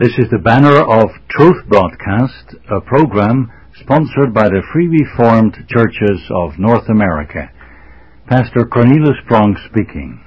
This is the banner of Truth Broadcast, a program sponsored by the Free Reformed Churches of North America. Pastor Cornelius Prong speaking.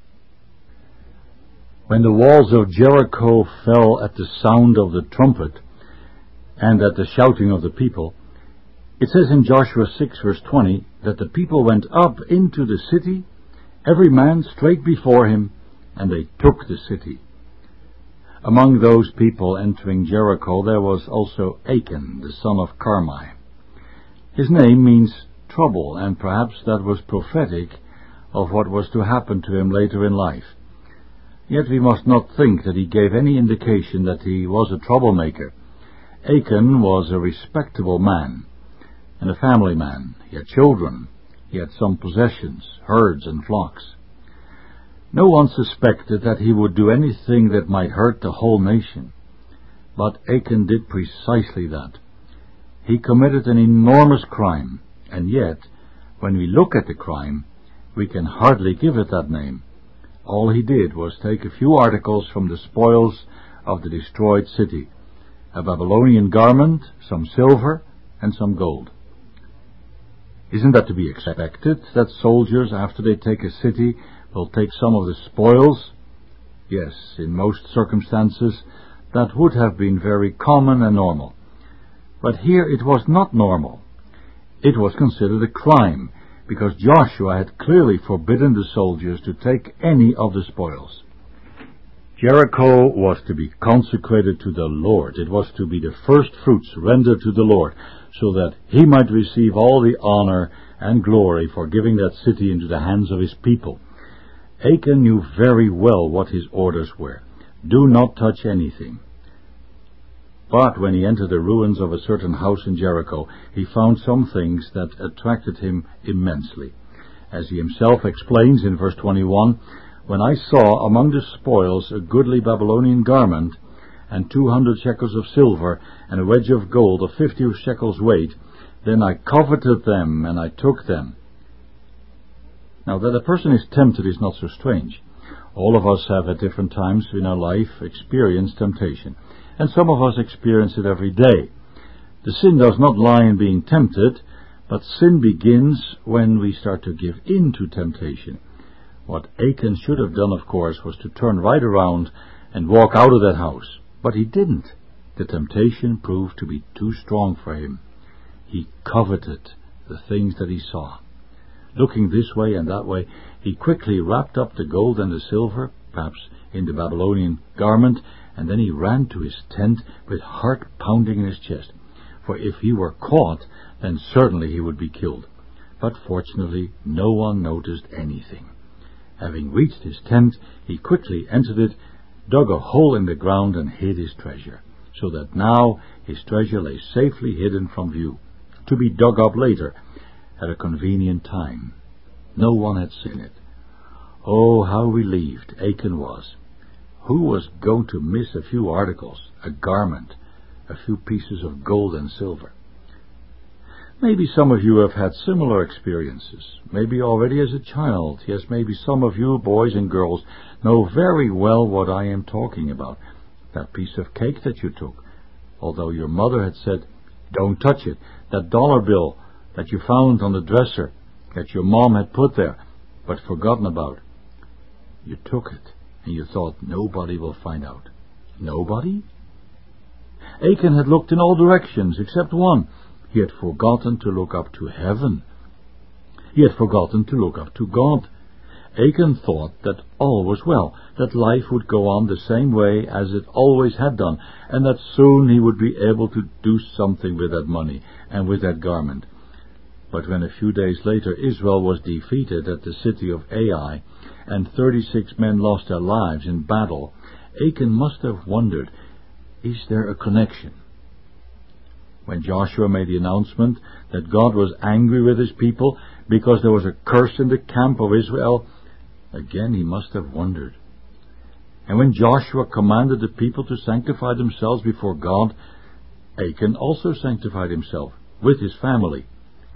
When the walls of Jericho fell at the sound of the trumpet and at the shouting of the people, it says in Joshua 6 verse 20 that the people went up into the city, every man straight before him, and they took the city. Among those people entering Jericho there was also Achan, the son of Carmi. His name means trouble, and perhaps that was prophetic of what was to happen to him later in life. Yet we must not think that he gave any indication that he was a troublemaker. Achan was a respectable man and a family man. He had children. He had some possessions, herds and flocks. No one suspected that he would do anything that might hurt the whole nation. But Achan did precisely that. He committed an enormous crime, and yet, when we look at the crime, we can hardly give it that name. All he did was take a few articles from the spoils of the destroyed city: a Babylonian garment, some silver, and some gold. Isn't that to be expected, that soldiers, after they take a city, will take some of the spoils? Yes, in most circumstances that would have been very common and normal. But here it was not normal. It was considered a crime, because Joshua had clearly forbidden the soldiers to take any of the spoils. Jericho was to be consecrated to the Lord. It was to be the first fruits rendered to the Lord, so that he might receive all the honor and glory for giving that city into the hands of his people. Achan knew very well what his orders were. Do not touch anything. But when he entered the ruins of a certain house in Jericho, he found some things that attracted him immensely. As he himself explains in verse 21, "When I saw among the spoils a goodly Babylonian garment, and 200 shekels of silver, and a wedge of gold of 50 shekels weight, then I coveted them, and I took them." Now, that a person is tempted is not so strange. All of us have at different times in our life experienced temptation, and some of us experience it every day. The sin does not lie in being tempted, but sin begins when we start to give in to temptation. What Achan should have done, of course, was to turn right around and walk out of that house. But he didn't. The temptation proved to be too strong for him. He coveted the things that he saw. Looking this way and that way, he quickly wrapped up the gold and the silver, perhaps in the Babylonian garment, and then he ran to his tent with heart pounding in his chest. For if he were caught, then certainly he would be killed. But fortunately, no one noticed anything. Having reached his tent, he quickly entered it, dug a hole in the ground, and hid his treasure, so that now his treasure lay safely hidden from view, to be dug up later at a convenient time. No one had seen it. Oh, how relieved Achan was. Who was going to miss a few articles, a garment, a few pieces of gold and silver? Maybe some of you have had similar experiences, maybe already as a child. Yes, maybe some of you, boys and girls, know very well what I am talking about. That piece of cake that you took, although your mother had said, "Don't touch it." That dollar bill that you found on the dresser, that your mom had put there, but forgotten about. You took it, and you thought nobody will find out. Nobody? Achan had looked in all directions except one. He had forgotten to look up to heaven. He had forgotten to look up to God. Achan thought that all was well, that life would go on the same way as it always had done, and that soon he would be able to do something with that money and with that garment. But when a few days later Israel was defeated at the city of Ai, and 36 men lost their lives in battle, Achan must have wondered, is there a connection? When Joshua made the announcement that God was angry with his people because there was a curse in the camp of Israel, again he must have wondered. And when Joshua commanded the people to sanctify themselves before God, Achan also sanctified himself with his family.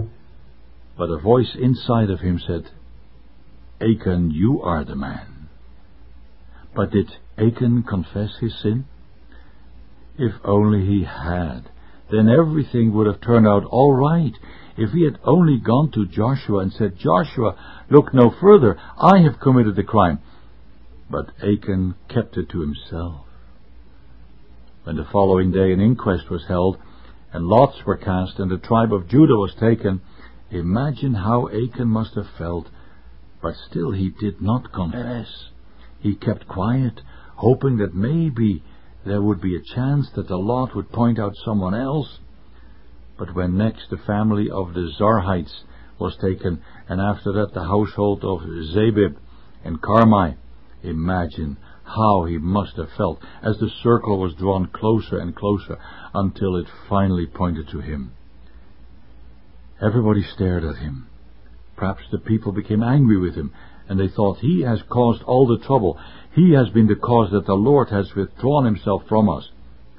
But a voice inside of him said, "Achan, you are the man." But did Achan confess his sin? If only he had, then everything would have turned out all right. If he had only gone to Joshua and said, "Joshua, look no further, I have committed the crime." But Achan kept it to himself. When the following day an inquest was held, and lots were cast, and the tribe of Judah was taken, imagine how Achan must have felt. But still he did not confess. He kept quiet, hoping that maybe there would be a chance that the lot would point out someone else. But when next the family of the Zarhites was taken, and after that the household of Zabib and Carmi, imagine how he must have felt as the circle was drawn closer and closer until it finally pointed to him. Everybody stared at him. Perhaps the people became angry with him, and they thought, "He has caused all the trouble. He has been the cause that the Lord has withdrawn himself from us."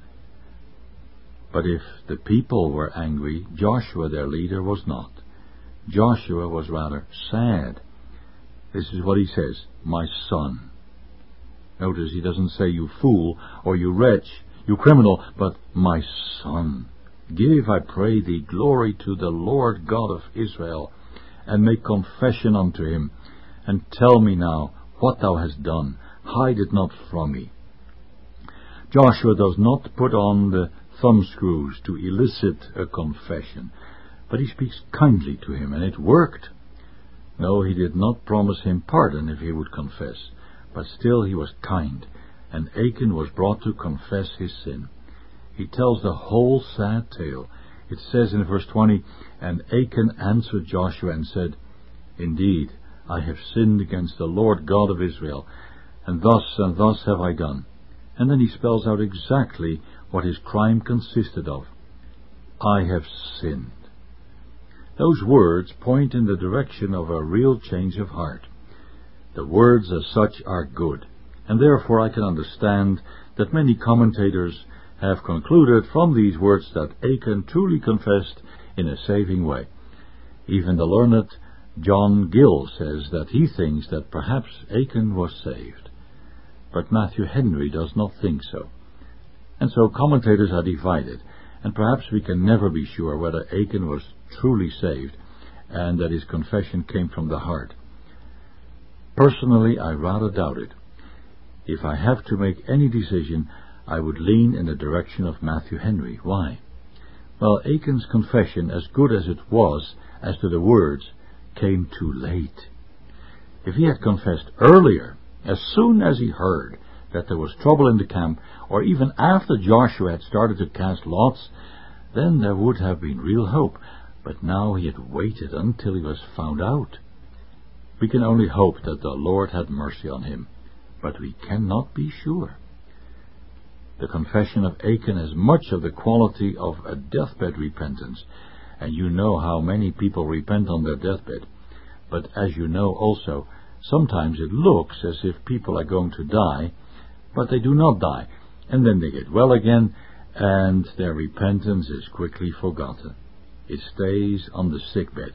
But if the people were angry, Joshua, their leader, was not. Joshua was rather sad. This is what he says, "My son." Notice he doesn't say "you fool" or "you wretch," "you criminal," but "my son. Give, I pray thee, glory to the Lord God of Israel, and make confession unto him, and tell me now what thou hast done. Hide it not from me." Joshua does not put on the thumbscrews to elicit a confession, but he speaks kindly to him, and it worked. No, he did not promise him pardon if he would confess, but still he was kind, and Achan was brought to confess his sin. He tells the whole sad tale. It says in verse 20, "And Achan answered Joshua and said, Indeed, I have sinned against the Lord God of Israel, and thus have I done." And then he spells out exactly what his crime consisted of. "I have sinned." Those words point in the direction of a real change of heart. The words as such are good, and therefore I can understand that many commentators have concluded from these words that Achan truly confessed in a saving way. Even the learned John Gill says that he thinks that perhaps Achan was saved. But Matthew Henry does not think so. And so commentators are divided, and perhaps we can never be sure whether Achan was truly saved and that his confession came from the heart. Personally, I rather doubt it. If I have to make any decision, I would lean in the direction of Matthew Henry. Why? Well, Achan's confession, as good as it was as to the words, came too late. If he had confessed earlier, as soon as he heard that there was trouble in the camp, or even after Joshua had started to cast lots, then there would have been real hope. But now he had waited until he was found out. We can only hope that the Lord had mercy on him, but we cannot be sure. The confession of Achan has much of the quality of a deathbed repentance, and you know how many people repent on their deathbed. But as you know also, sometimes it looks as if people are going to die, but they do not die, and then they get well again, and their repentance is quickly forgotten. It stays on the sickbed.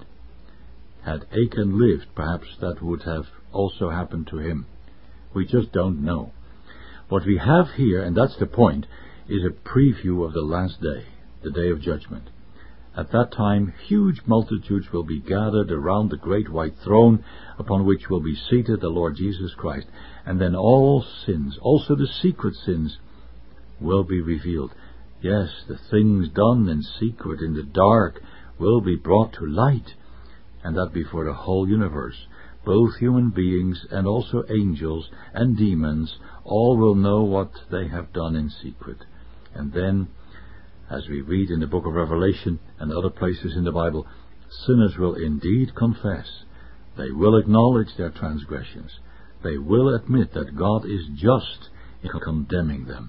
Had Achan lived, perhaps that would have also happened to him. We just don't know. What we have here, and that's the point, is a preview of the last day, the day of judgment. At that time, huge multitudes will be gathered around the great white throne upon which will be seated the Lord Jesus Christ, and then all sins, also the secret sins, will be revealed. Yes, the things done in secret, in the dark, will be brought to light, and that before the whole universe. Both human beings and also angels and demons, all will know what they have done in secret. And then, as we read in the book of Revelation and other places in the Bible, sinners will indeed confess. They will acknowledge their transgressions. They will admit that God is just in condemning them.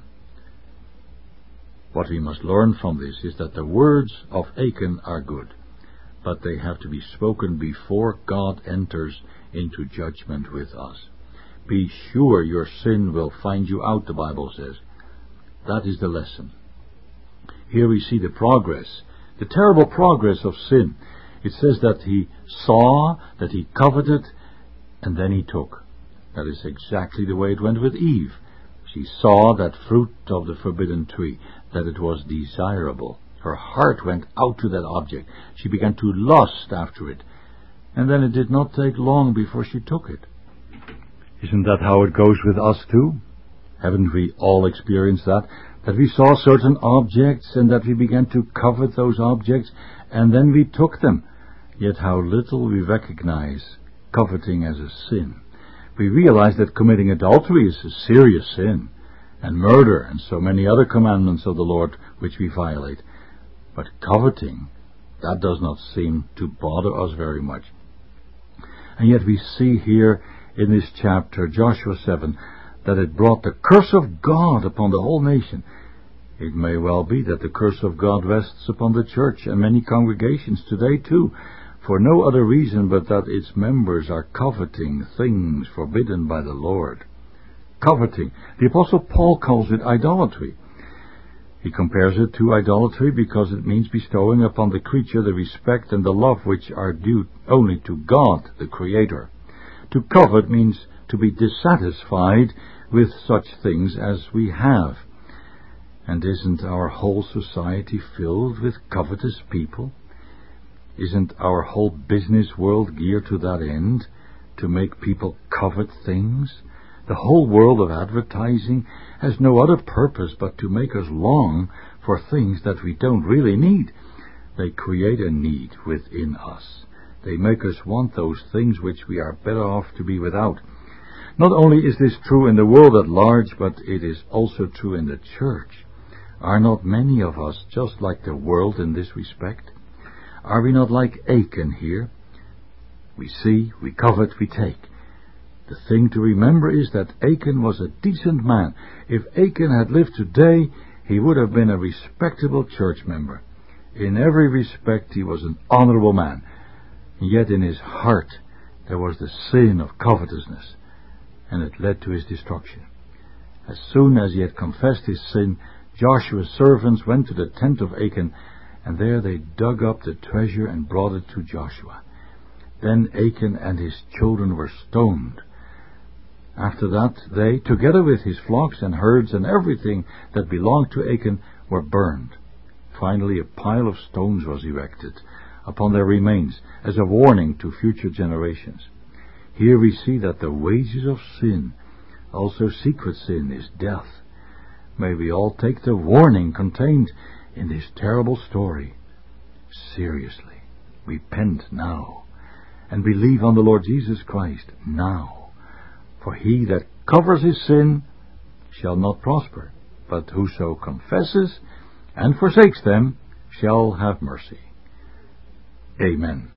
What we must learn from this is that the words of Achan are good, but they have to be spoken before God enters into judgment with us. Be sure your sin will find you out, the Bible says. That is the lesson. Here we see the progress, the terrible progress of sin. It says that he saw, that he coveted, and then he took. That is exactly the way it went with Eve. She saw that fruit of the forbidden tree, that it was desirable. Her heart went out to that object. She began to lust after it. And then it did not take long before she took it. Isn't that how it goes with us too? Haven't we all experienced that? That we saw certain objects and that we began to covet those objects and then we took them. Yet how little we recognize coveting as a sin. We realize that committing adultery is a serious sin, and murder and so many other commandments of the Lord which we violate. But coveting, that does not seem to bother us very much. And yet we see here in this chapter, Joshua 7, that it brought the curse of God upon the whole nation. It may well be that the curse of God rests upon the church and many congregations today too, for no other reason but that its members are coveting things forbidden by the Lord. Coveting. The Apostle Paul calls it idolatry. He compares it to idolatry because it means bestowing upon the creature the respect and the love which are due only to God, the Creator. To covet means to be dissatisfied with such things as we have. And isn't our whole society filled with covetous people? Isn't our whole business world geared to that end, to make people covet things? The whole world of advertising has no other purpose but to make us long for things that we don't really need. They create a need within us. They make us want those things which we are better off to be without. Not only is this true in the world at large, but it is also true in the church. Are not many of us just like the world in this respect? Are we not like Achan here? We see, we covet, we take. The thing to remember is that Achan was a decent man. If Achan had lived today, he would have been a respectable church member. In every respect he was an honorable man. And yet in his heart there was the sin of covetousness, and it led to his destruction. As soon as he had confessed his sin, Joshua's servants went to the tent of Achan, and there they dug up the treasure and brought it to Joshua. Then Achan and his children were stoned. After that, they, together with his flocks and herds and everything that belonged to Achan, were burned. Finally, a pile of stones was erected upon their remains as a warning to future generations. Here we see that the wages of sin, also secret sin, is death. May we all take the warning contained in this terrible story seriously. Repent now, and believe on the Lord Jesus Christ now. For he that covers his sin shall not prosper, but whoso confesses and forsakes them shall have mercy. Amen.